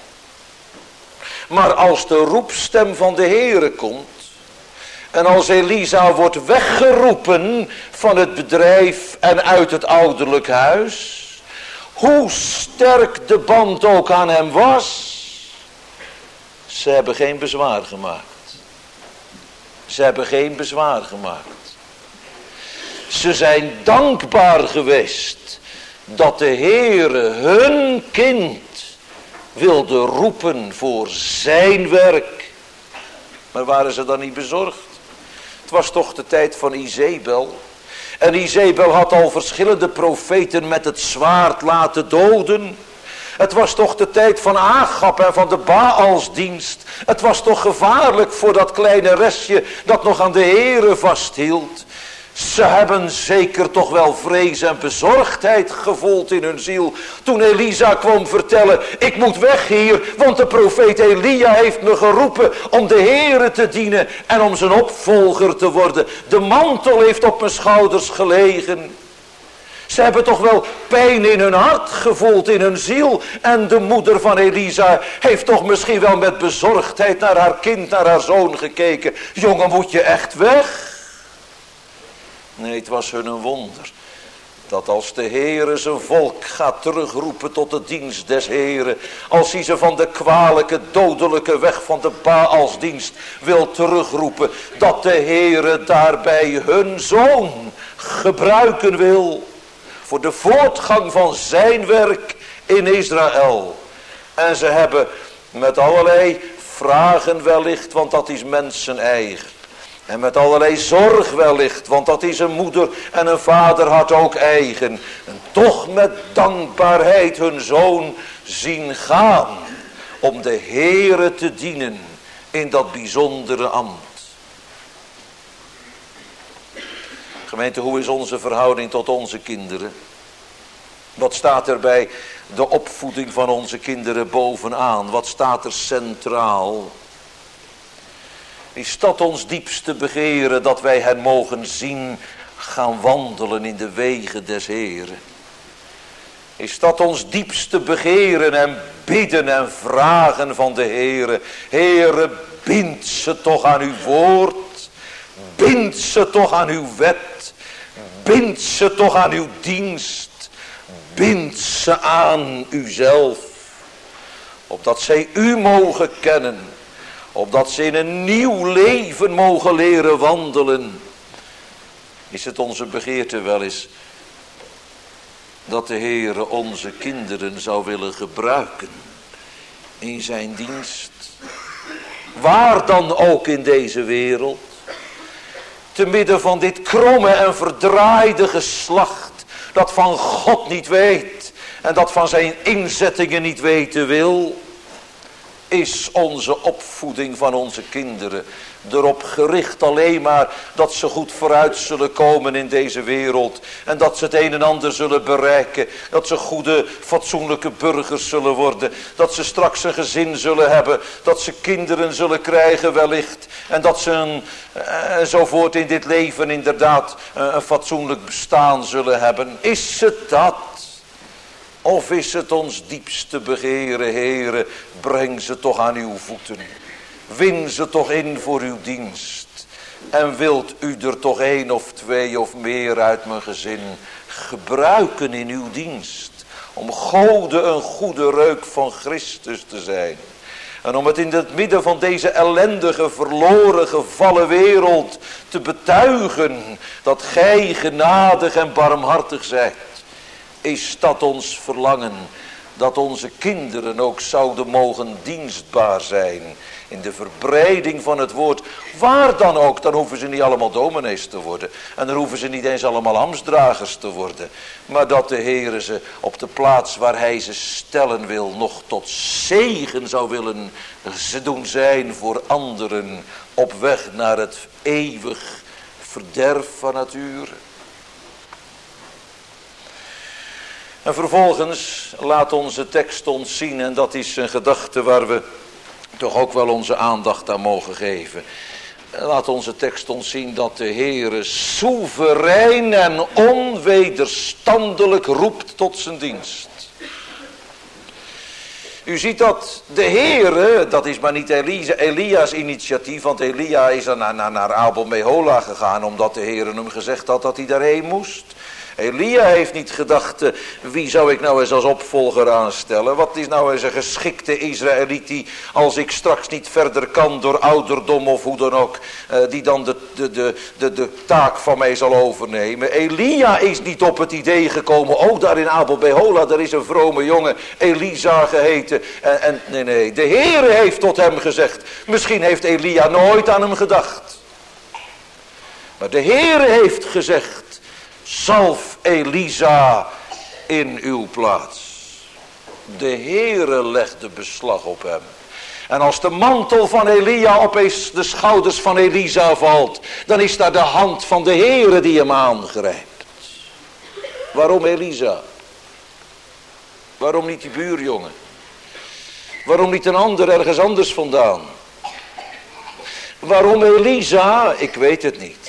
Maar als de roepstem van de Heere komt, en als Elisa wordt weggeroepen van het bedrijf en uit het ouderlijk huis, hoe sterk de band ook aan hem was, ze hebben geen bezwaar gemaakt. Ze hebben geen bezwaar gemaakt. Ze zijn dankbaar geweest dat de Heere hun kind wilde roepen voor zijn werk. Maar waren ze dan niet bezorgd? Het was toch de tijd van Izebel. En Izebel had al verschillende profeten met het zwaard laten doden. Het was toch de tijd van Agab en van de Baalsdienst. Het was toch gevaarlijk voor dat kleine restje dat nog aan de Here vasthield. Ze hebben zeker toch wel vrees en bezorgdheid gevoeld in hun ziel. Toen Elisa kwam vertellen, ik moet weg hier, want de profeet Elia heeft me geroepen om de Here te dienen en om zijn opvolger te worden. De mantel heeft op mijn schouders gelegen. Ze hebben toch wel pijn in hun hart gevoeld, in hun ziel. En de moeder van Elisa heeft toch misschien wel met bezorgdheid naar haar kind, naar haar zoon gekeken. Jongen, moet je echt weg? Nee, het was hun een wonder. Dat als de Heere zijn volk gaat terugroepen tot de dienst des Heeren. Als hij ze van de kwalijke, dodelijke weg van de Baalsdienst wil terugroepen. Dat de Heere daarbij hun zoon gebruiken wil. Voor de voortgang van zijn werk in Israël. En ze hebben met allerlei vragen wellicht, want dat is mensen eigen. En met allerlei zorg wellicht, want dat is een moeder en een vader had ook eigen. En toch met dankbaarheid hun zoon zien gaan. Om de Heere te dienen in dat bijzondere ambt. Gemeente, hoe is onze verhouding tot onze kinderen? Wat staat er bij de opvoeding van onze kinderen bovenaan? Wat staat er centraal? Is dat ons diepste begeren dat wij hen mogen zien gaan wandelen in de wegen des Heeren? Is dat ons diepste begeren en bidden en vragen van de Heere? Heere, bind ze toch aan uw woord. Bind ze toch aan uw wet. Bind ze toch aan uw dienst. Bind ze aan uzelf. Opdat zij u mogen kennen. Opdat ze in een nieuw leven mogen leren wandelen. Is het onze begeerte wel eens dat de Heere onze kinderen zou willen gebruiken in zijn dienst. Waar dan ook in deze wereld. Te midden van dit kromme en verdraaide geslacht. Dat van God niet weet. En dat van zijn inzettingen niet weten wil. Is onze opvoeding van onze kinderen erop gericht alleen maar dat ze goed vooruit zullen komen in deze wereld. En dat ze het een en ander zullen bereiken. Dat ze goede, fatsoenlijke burgers zullen worden. Dat ze straks een gezin zullen hebben. Dat ze kinderen zullen krijgen wellicht. En dat ze een, enzovoort in dit leven inderdaad een fatsoenlijk bestaan zullen hebben. Is het dat? Of is het ons diepste begeren, Heere, breng ze toch aan uw voeten. Win ze toch in voor uw dienst. En wilt u er toch één of twee of meer uit mijn gezin gebruiken in uw dienst. Om Gode een goede reuk van Christus te zijn. En om het in het midden van deze ellendige, verloren, gevallen wereld te betuigen dat gij genadig en barmhartig zijt. Is dat ons verlangen, dat onze kinderen ook zouden mogen dienstbaar zijn in de verbreiding van het woord. Waar dan ook, dan hoeven ze niet allemaal dominees te worden. En dan hoeven ze niet eens allemaal ambtsdragers te worden. Maar dat de Heere ze op de plaats waar hij ze stellen wil, nog tot zegen zou willen ze doen zijn voor anderen op weg naar het eeuwig verderf van nature. En vervolgens laat onze tekst ons zien, en dat is een gedachte waar we toch ook wel onze aandacht aan mogen geven. Laat onze tekst ons zien dat de Heere soeverein en onwederstandelijk roept tot zijn dienst. U ziet dat de Heere, dat is maar niet Elisa, Elia's initiatief, want Elia is naar, naar, naar Abel Mehola gegaan omdat de Heere hem gezegd had dat hij daarheen moest. Elia heeft niet gedacht, uh, wie zou ik nou eens als opvolger aanstellen? Wat is nou eens een geschikte Israëliet die, als ik straks niet verder kan door ouderdom of hoe dan ook, uh, die dan de, de, de, de, de taak van mij zal overnemen. Elia is niet op het idee gekomen, oh daar in Abel Behola, daar is een vrome jongen, Elisa geheten. En, en, nee, nee, de Heere heeft tot hem gezegd, misschien heeft Elia nooit aan hem gedacht. Maar de Heere heeft gezegd, zalf Elisa in uw plaats. De Heere legde beslag op hem. En als de mantel van Elia opeens de schouders van Elisa valt, dan is daar de hand van de Heere die hem aangrijpt. Waarom Elisa? Waarom niet die buurjongen? Waarom niet een ander ergens anders vandaan? Waarom Elisa? Ik weet het niet.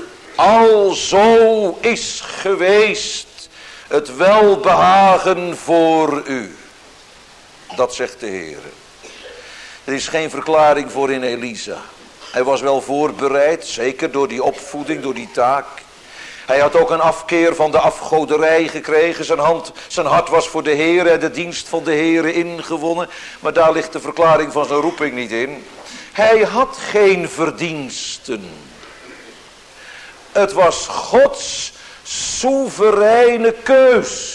Alzo is geweest het welbehagen voor u. Dat zegt de Heere. Er is geen verklaring voor in Elisa. Hij was wel voorbereid, zeker door die opvoeding, door die taak. Hij had ook een afkeer van de afgoderij gekregen. Zijn, hand, zijn hart was voor de Heere en de dienst van de Heere ingewonnen. Maar daar ligt de verklaring van zijn roeping niet in. Hij had geen verdiensten. Het was Gods soevereine keus.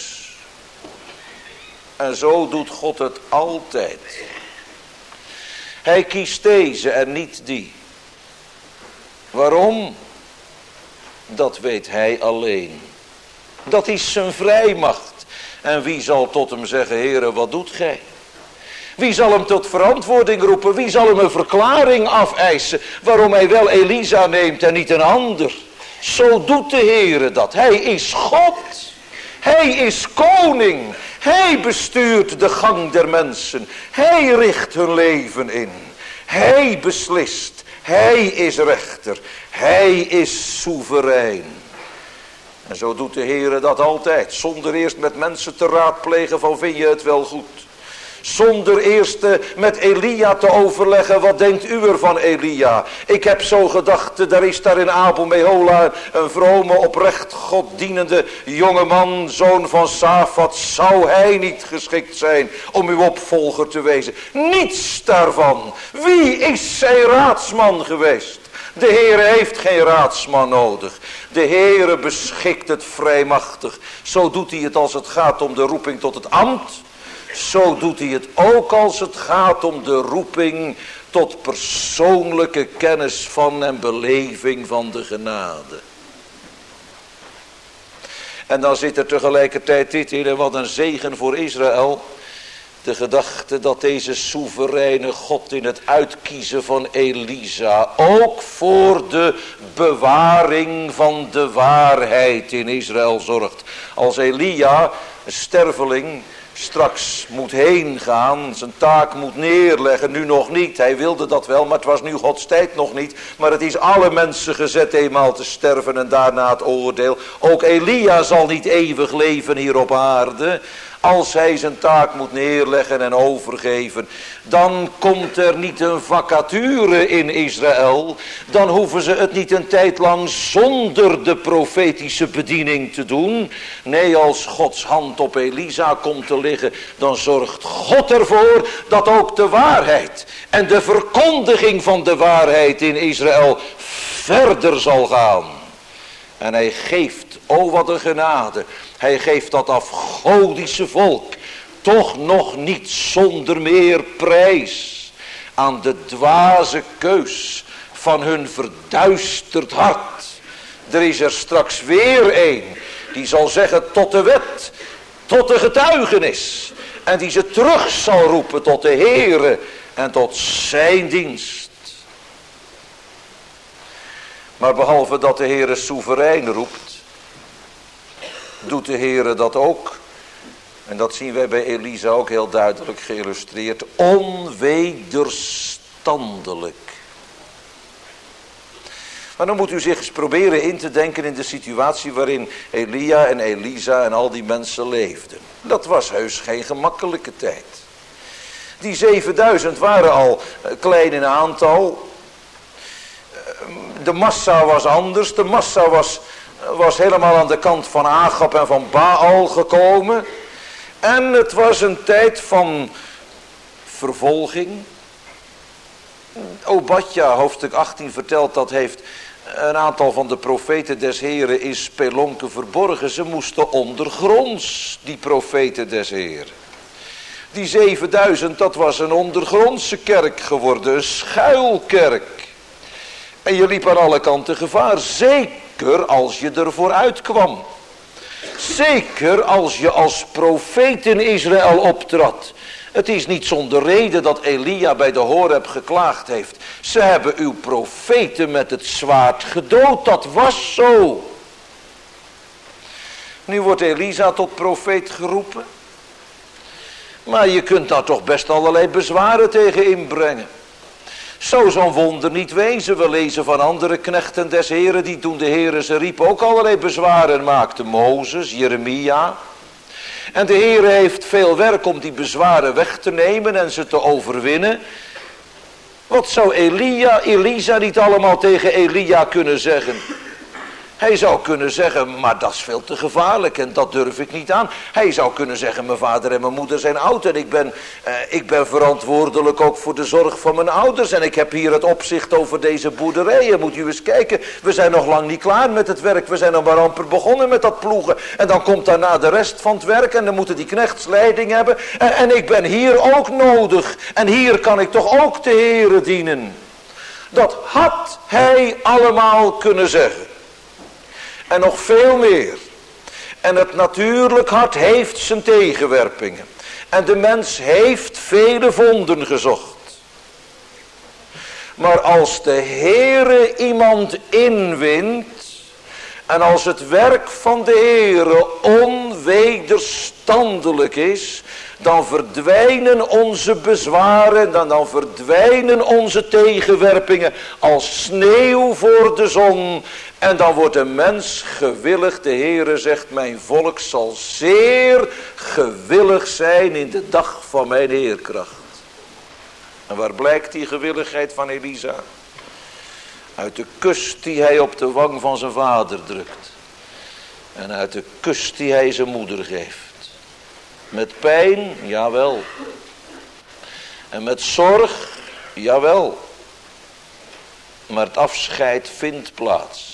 En zo doet God het altijd. Hij kiest deze en niet die. Waarom? Dat weet hij alleen. Dat is zijn vrijmacht. En wie zal tot hem zeggen, Heere, wat doet gij? Wie zal hem tot verantwoording roepen? Wie zal hem een verklaring afeisen waarom hij wel Elisa neemt en niet een ander? Zo doet de Heere dat. Hij is God. Hij is koning. Hij bestuurt de gang der mensen. Hij richt hun leven in. Hij beslist. Hij is rechter. Hij is soeverein. En zo doet de Heere dat altijd. Zonder eerst met mensen te raadplegen van vind je het wel goed. Zonder eerst met Elia te overleggen, wat denkt u ervan Elia? Ik heb zo gedacht, daar is daar in Abel Mehola een vrome, oprecht goddienende jongeman, zoon van Safat. Zou hij niet geschikt zijn om uw opvolger te wezen? Niets daarvan. Wie is zijn raadsman geweest? De Heere heeft geen raadsman nodig. De Heere beschikt het vrijmachtig. Zo doet hij het als het gaat om de roeping tot het ambt. Zo doet hij het ook als het gaat om de roeping tot persoonlijke kennis van en beleving van de genade. En dan zit er tegelijkertijd dit in, en wat een zegen voor Israël. De gedachte dat deze soevereine God in het uitkiezen van Elisa ook voor de bewaring van de waarheid in Israël zorgt. Als Elia, een sterveling, straks moet heen gaan, zijn taak moet neerleggen, nu nog niet. Hij wilde dat wel, maar het was nu Gods tijd nog niet. Maar het is alle mensen gezet eenmaal te sterven en daarna het oordeel. Ook Elia zal niet eeuwig leven hier op aarde. Als hij zijn taak moet neerleggen en overgeven, dan komt er niet een vacature in Israël. Dan hoeven ze het niet een tijd lang zonder de profetische bediening te doen. Nee, als Gods hand op Elisa komt te liggen, dan zorgt God ervoor dat ook de waarheid en de verkondiging van de waarheid in Israël verder zal gaan. En hij geeft, oh wat een genade, hij geeft dat afgodische volk toch nog niet zonder meer prijs aan de dwaze keus van hun verduisterd hart. Er is er straks weer een die zal zeggen tot de wet, tot de getuigenis. En die ze terug zal roepen tot de Heere en tot zijn dienst. Maar behalve dat de Heere soeverein roept, doet de Heere dat ook. En dat zien wij bij Elisa ook heel duidelijk geïllustreerd. Onwederstandelijk. Maar dan moet u zich eens proberen in te denken in de situatie waarin Elia en Elisa en al die mensen leefden. Dat was heus geen gemakkelijke tijd. Die zevenduizend waren al klein in aantal. De massa was anders. De massa was, was helemaal aan de kant van Agab en van Baal gekomen. En het was een tijd van vervolging. Obadja, hoofdstuk achttien, vertelt dat heeft een aantal van de profeten des Heren in spelonken verborgen. Ze moesten ondergronds, die profeten des Heren. Die zevenduizend, dat was een ondergrondse kerk geworden, een schuilkerk. En je liep aan alle kanten gevaar, zeker als je ervoor uitkwam. Zeker als je als profeet in Israël optrad. Het is niet zonder reden dat Elia bij de Horeb geklaagd heeft. Ze hebben uw profeten met het zwaard gedood, dat was zo. Nu wordt Elisa tot profeet geroepen. Maar je kunt daar toch best allerlei bezwaren tegen inbrengen. Zou zo'n wonder niet wezen. We lezen van andere knechten des Heren die toen de Heren ze riep ook allerlei bezwaren maakten. Mozes, Jeremia. En de Heer heeft veel werk om die bezwaren weg te nemen en ze te overwinnen. Wat zou Elia, Elisa niet allemaal tegen Elia kunnen zeggen? Hij zou kunnen zeggen, maar dat is veel te gevaarlijk en dat durf ik niet aan. Hij zou kunnen zeggen, mijn vader en mijn moeder zijn oud en ik ben, eh, ik ben verantwoordelijk ook voor de zorg van mijn ouders. En ik heb hier het opzicht over deze boerderijen. Moet u eens kijken, we zijn nog lang niet klaar met het werk. We zijn nog maar amper begonnen met dat ploegen. En dan komt daarna de rest van het werk en dan moeten die knechts leiding hebben. En, en ik ben hier ook nodig en hier kan ik toch ook de Heere dienen. Dat had hij allemaal kunnen zeggen. En nog veel meer. En het natuurlijk hart heeft zijn tegenwerpingen. En de mens heeft vele vonden gezocht. Maar als de Heere iemand inwint. En als het werk van de Heere onwederstandelijk is. Dan verdwijnen onze bezwaren. Dan, dan verdwijnen onze tegenwerpingen. Als sneeuw voor de zon. En dan wordt een mens gewillig. De Heere zegt, mijn volk zal zeer gewillig zijn in de dag van mijn heerkracht. En waar blijkt die gewilligheid van Elisa? Uit de kus die hij op de wang van zijn vader drukt. En uit de kus die hij zijn moeder geeft. Met pijn, jawel. En met zorg, jawel. Maar het afscheid vindt plaats.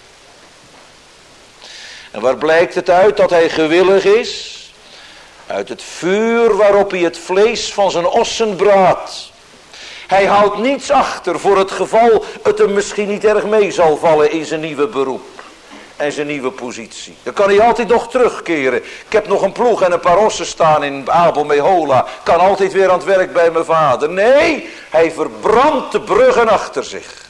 En waar blijkt het uit dat hij gewillig is? Uit het vuur waarop hij het vlees van zijn ossen braadt. Hij houdt niets achter voor het geval het hem misschien niet erg mee zal vallen in zijn nieuwe beroep. En zijn nieuwe positie. Dan kan hij altijd nog terugkeren. Ik heb nog een ploeg en een paar ossen staan in Abel Mehola. Kan altijd weer aan het werk bij mijn vader. Nee, hij verbrandt de bruggen achter zich.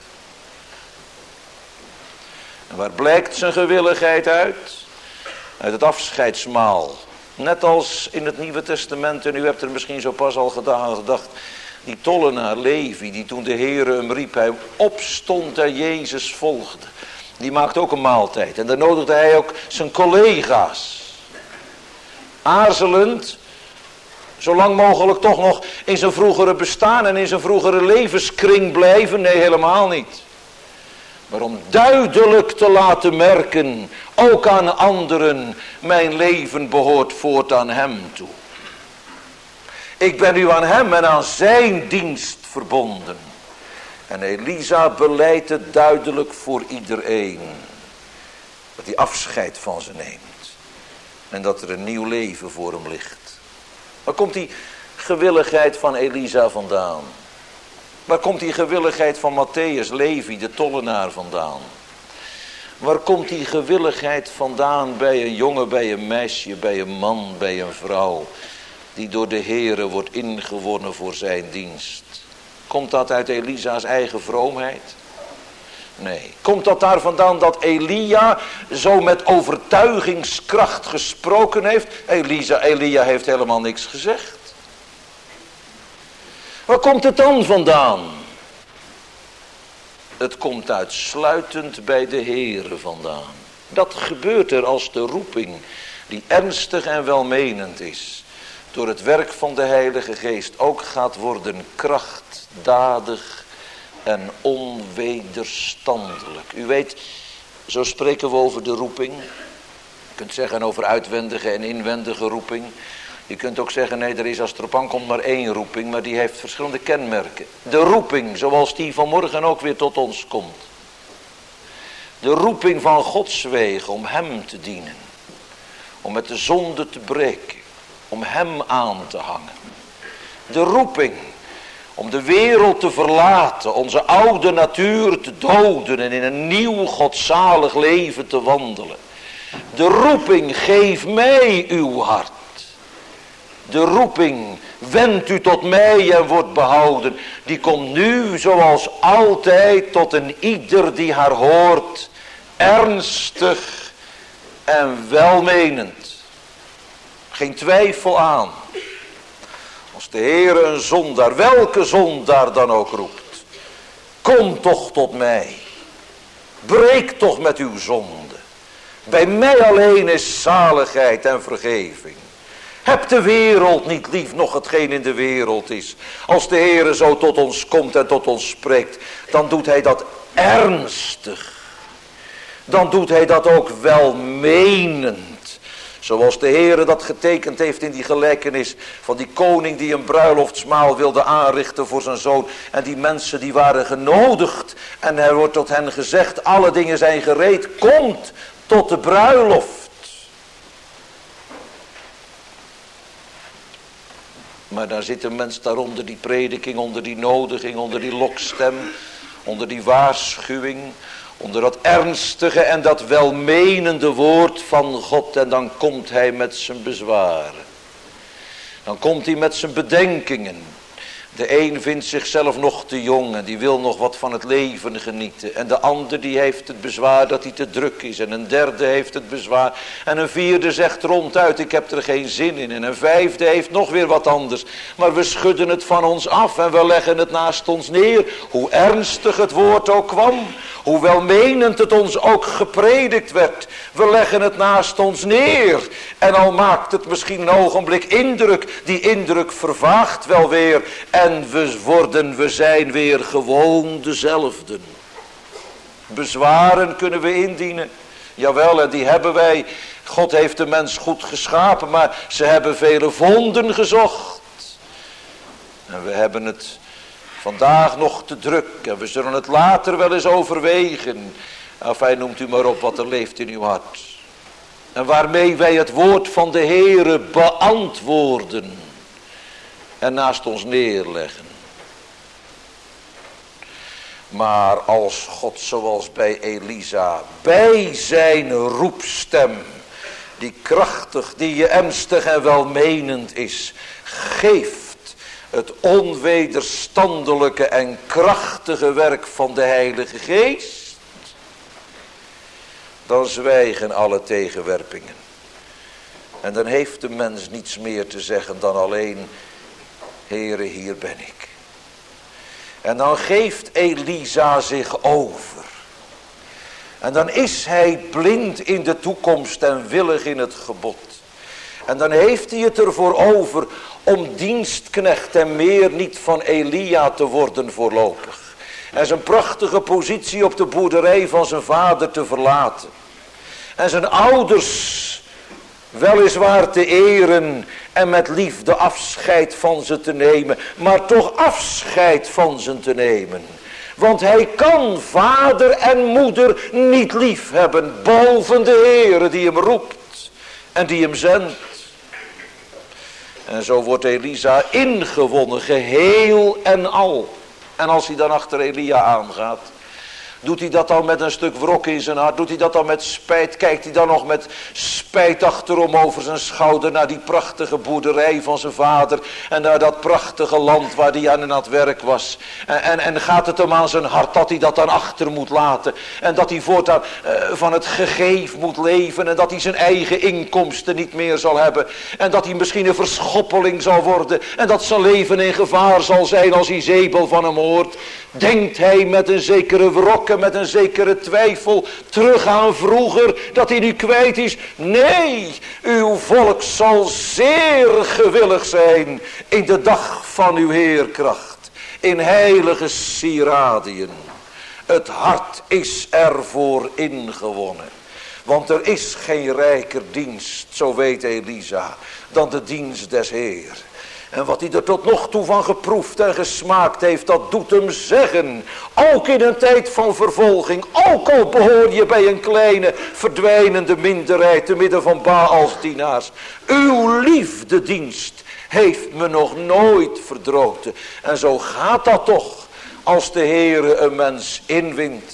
En waar blijkt zijn gewilligheid uit? Uit het afscheidsmaal. Net als in het Nieuwe Testament, en u hebt er misschien zo pas al gedaan, gedacht. Die tollenaar Levi, die toen de Heere hem riep, hij opstond en Jezus volgde. Die maakte ook een maaltijd. En daar nodigde hij ook zijn collega's. Aarzelend, zo lang mogelijk toch nog in zijn vroegere bestaan en in zijn vroegere levenskring blijven. Nee, helemaal niet. Maar om duidelijk te laten merken, ook aan anderen, mijn leven behoort voortaan hem toe. Ik ben nu aan hem en aan zijn dienst verbonden. En Elisa beleidt het duidelijk voor iedereen. Dat hij afscheid van ze neemt. En dat er een nieuw leven voor hem ligt. Waar komt die gewilligheid van Elisa vandaan? Waar komt die gewilligheid van Matthäus, Levi, de tollenaar vandaan? Waar komt die gewilligheid vandaan bij een jongen, bij een meisje, bij een man, bij een vrouw, die door de Heere wordt ingewonnen voor zijn dienst? Komt dat uit Elisa's eigen vroomheid? Nee. Komt dat daar vandaan dat Elia zo met overtuigingskracht gesproken heeft? Elisa, Elia heeft helemaal niks gezegd. Waar komt het dan vandaan? Het komt uitsluitend bij de Heere vandaan. Dat gebeurt er als de roeping, die ernstig en welmenend is, door het werk van de Heilige Geest ook gaat worden krachtdadig en onwederstandelijk. U weet, zo spreken we over de roeping. Je kunt zeggen over uitwendige en inwendige roeping. Je kunt ook zeggen, nee, er is als het erop aankomt maar één roeping, maar die heeft verschillende kenmerken. De roeping, zoals die vanmorgen ook weer tot ons komt. De roeping van Gods wegen om hem te dienen. Om met de zonde te breken. Om hem aan te hangen. De roeping om de wereld te verlaten. Onze oude natuur te doden en in een nieuw godzalig leven te wandelen. De roeping, geef mij uw hart. De roeping, wend u tot mij en wordt behouden. Die komt nu zoals altijd tot een ieder die haar hoort. Ernstig en welmenend. Geen twijfel aan. Als de Heere een zondaar, welke zondaar dan ook roept. Kom toch tot mij. Breek toch met uw zonde. Bij mij alleen is zaligheid en vergeving. Heb de wereld niet lief, nog hetgeen in de wereld is. Als de Heere zo tot ons komt en tot ons spreekt, dan doet hij dat ernstig. Dan doet hij dat ook welmenend. Zoals de Heere dat getekend heeft in die gelijkenis van die koning die een bruiloftsmaal wilde aanrichten voor zijn zoon. En die mensen die waren genodigd en er wordt tot hen gezegd, alle dingen zijn gereed, komt tot de bruiloft. Maar daar zit een mens daaronder die prediking, onder die nodiging, onder die lokstem, onder die waarschuwing, onder dat ernstige en dat welmenende woord van God. En dan komt hij met zijn bezwaren. Dan komt hij met zijn bedenkingen. De een vindt zichzelf nog te jong en die wil nog wat van het leven genieten. En de ander die heeft het bezwaar dat hij te druk is. En een derde heeft het bezwaar. En een vierde zegt ronduit, ik heb er geen zin in. En een vijfde heeft nog weer wat anders. Maar we schudden het van ons af en we leggen het naast ons neer. Hoe ernstig het woord ook kwam. Hoe welmenend het ons ook gepredikt werd. We leggen het naast ons neer. En al maakt het misschien een ogenblik indruk. Die indruk vervaagt wel weer. En we worden, we zijn weer gewoon dezelfden. Bezwaren kunnen we indienen. Jawel, en die hebben wij. God heeft de mens goed geschapen. Maar ze hebben vele vonden gezocht. En we hebben het vandaag nog te druk. En we zullen het later wel eens overwegen. Enfin, noemt u maar op wat er leeft in uw hart. En waarmee wij het woord van de Heere beantwoorden. En naast ons neerleggen. Maar als God zoals bij Elisa, bij zijn roepstem, die krachtig, die ernstig en welmenend is, geeft het onwederstandelijke en krachtige werk van de Heilige Geest, dan zwijgen alle tegenwerpingen. En dan heeft de mens niets meer te zeggen dan alleen, Heere, hier ben ik. En dan geeft Elisa zich over. En dan is hij blind in de toekomst en willig in het gebod. En dan heeft hij het ervoor over om dienstknecht en meer niet van Elia te worden voorlopig. En zijn prachtige positie op de boerderij van zijn vader te verlaten. En zijn ouders weliswaar te eren en met liefde afscheid van ze te nemen. Maar toch afscheid van ze te nemen. Want hij kan vader en moeder niet lief hebben boven de Heere die hem roept en die hem zendt. En zo wordt Elisa ingewonnen, geheel en al. En als hij dan achter Elia aangaat, doet hij dat dan met een stuk wrok in zijn hart? Doet hij dat dan met spijt? Kijkt hij dan nog met spijt achterom over zijn schouder naar die prachtige boerderij van zijn vader en naar dat prachtige land waar hij aan het werk was? En, en, en gaat het hem aan zijn hart dat hij dat dan achter moet laten en dat hij voortaan uh, van het gegeven moet leven en dat hij zijn eigen inkomsten niet meer zal hebben en dat hij misschien een verschoppeling zal worden en dat zijn leven in gevaar zal zijn als Izebel van hem hoort? Denkt hij met een zekere wrok en met een zekere twijfel terug aan vroeger dat hij nu kwijt is? Nee, uw volk zal zeer gewillig zijn in de dag van uw heerkracht, in heilige sieradiën. Het hart is ervoor ingewonnen. Want er is geen rijker dienst, zo weet Elisa, dan de dienst des Heer. En wat hij er tot nog toe van geproefd en gesmaakt heeft, dat doet hem zeggen. Ook in een tijd van vervolging, ook al behoor je bij een kleine verdwijnende minderheid te midden van Baals dienaars. Uw liefdedienst heeft me nog nooit verdroten. En zo gaat dat toch als de Heere een mens inwint.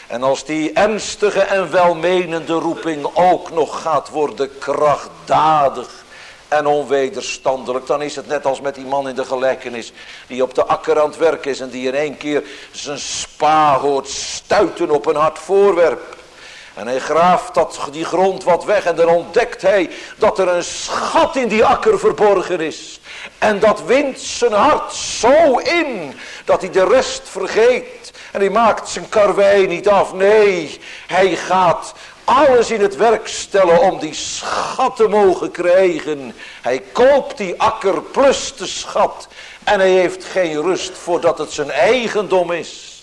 En als die ernstige en welmenende roeping ook nog gaat worden krachtdadig en onwederstandelijk, dan is het net als met die man in de gelijkenis die op de akker aan het werk is en die in één keer zijn spa hoort stuiten op een hard voorwerp. En hij graaft dat, die grond wat weg en dan ontdekt hij dat er een schat in die akker verborgen is. En dat wint zijn hart zo in dat hij de rest vergeet. En hij maakt zijn karwei niet af. Nee, hij gaat alles in het werk stellen om die schat te mogen krijgen. Hij koopt die akker plus de schat. En hij heeft geen rust voordat het zijn eigendom is.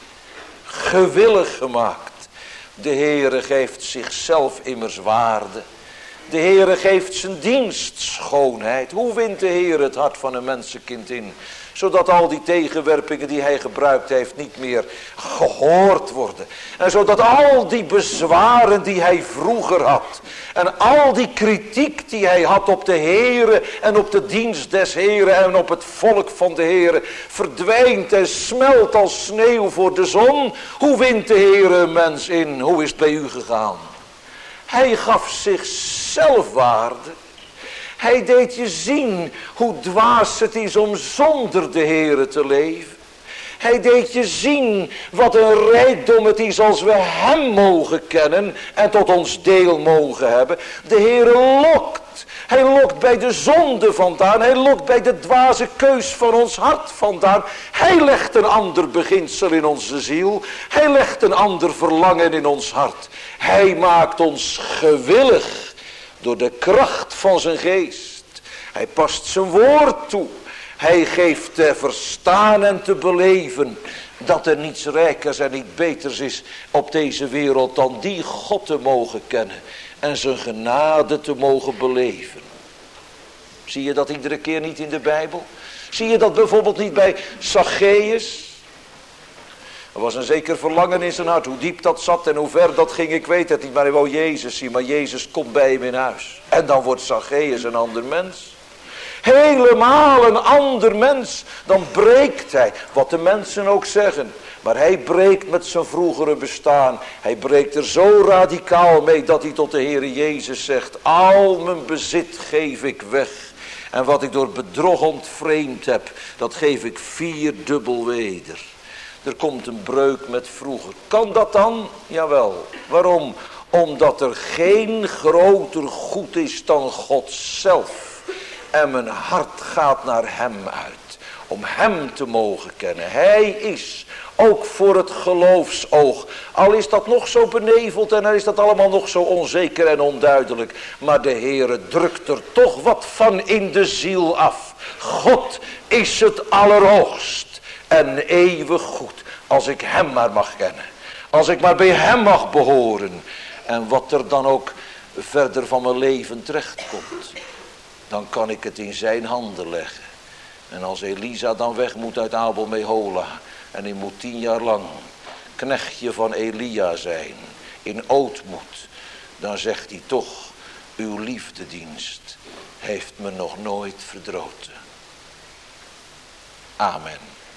Gewillig gemaakt. De Heere geeft zichzelf immers waarde. De Heere geeft zijn dienst schoonheid. Hoe wint de Heer het hart van een mensenkind in? Zodat al die tegenwerpingen die hij gebruikt heeft niet meer gehoord worden. En zodat al die bezwaren die hij vroeger had. En al die kritiek die hij had op de Heere en op de dienst des Heere en op het volk van de Heere. Verdwijnt en smelt als sneeuw voor de zon. Hoe wint de Heere een mens in? Hoe is het bij u gegaan? Hij gaf zichzelf waarde. Hij deed je zien hoe dwaas het is om zonder de Heere te leven. Hij deed je zien wat een rijkdom het is als we hem mogen kennen en tot ons deel mogen hebben. De Heere lokt. Hij lokt bij de zonde vandaan. Hij lokt bij de dwaze keus van ons hart vandaan. Hij legt een ander beginsel in onze ziel. Hij legt een ander verlangen in ons hart. Hij maakt ons gewillig door de kracht van zijn geest. Hij past zijn woord toe. Hij geeft te verstaan en te beleven dat er niets rijkers en niet beters is op deze wereld dan die God te mogen kennen en zijn genade te mogen beleven. Zie je dat iedere keer niet in de Bijbel? Zie je dat bijvoorbeeld niet bij Zacchaeus? Er was een zeker verlangen in zijn hart. Hoe diep dat zat en hoe ver dat ging, ik weet het niet. Maar hij wou Jezus zien, maar Jezus komt bij hem in huis. En dan wordt Zacchaeus een ander mens. Helemaal een ander mens. Dan breekt hij, wat de mensen ook zeggen. Maar hij breekt met zijn vroegere bestaan. Hij breekt er zo radicaal mee dat hij tot de Heere Jezus zegt: al mijn bezit geef ik weg. En wat ik door bedrog ontvreemd heb, dat geef ik vierdubbel weder. Er komt een breuk met vroeger. Kan dat dan? Jawel. Waarom? Omdat er geen groter goed is dan God zelf. En mijn hart gaat naar hem uit. Om hem te mogen kennen. Hij is ook voor het geloofsoog. Al is dat nog zo beneveld en al is dat allemaal nog zo onzeker en onduidelijk. Maar de Heere drukt er toch wat van in de ziel af. God is het allerhoogst. En eeuwig goed. Als ik hem maar mag kennen. Als ik maar bij hem mag behoren. En wat er dan ook verder van mijn leven terechtkomt. Dan kan ik het in zijn handen leggen. En als Elisa dan weg moet uit Abel Mehola. En hij moet tien jaar lang knechtje van Elia zijn. In ootmoed. Dan zegt hij toch. Uw liefdedienst heeft me nog nooit verdroten. Amen.